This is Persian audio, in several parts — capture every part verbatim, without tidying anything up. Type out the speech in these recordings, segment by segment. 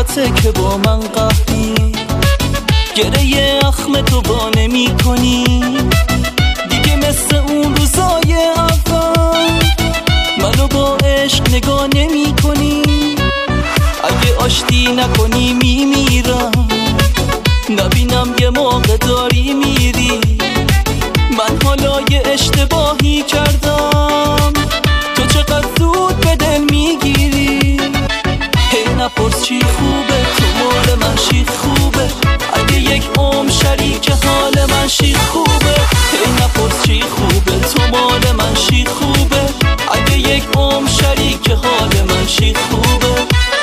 غلطه که با من قهری، گره اخم تو با نمی کنی دیگه مثل اون روزای اول، منو با عشق نگاه نمی کنی. اگه آشتی نکنی میمیرم، نبینم یه موقع داری میری. من حالا یه اشتباهی کردم، تو چقدر زود به دل میگیری. هی نپرس چی خوبه، تو مال من شیخ خوبه. اگه یک عمر شریک حال من شیخ خوبه. هی نپرس چی خوبه، تو مال من شیخ خوبه. اگه یک عمر شریک حال من شیخ خوبه.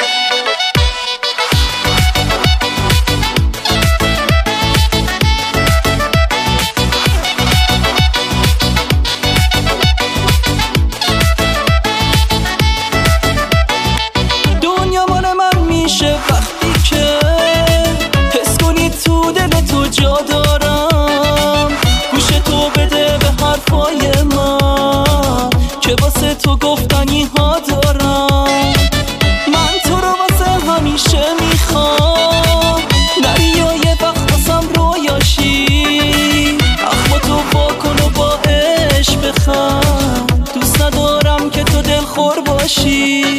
جا دارم گوش تو بده به حرفای من که واسه تو گفتنی ها دارم. من تو رو واسه همیشه میخوام، نری یا یه وقت واسم رویاشی. اخما تو واکن و با عشق بخند، دوست ندارم که تو دلخور باشی.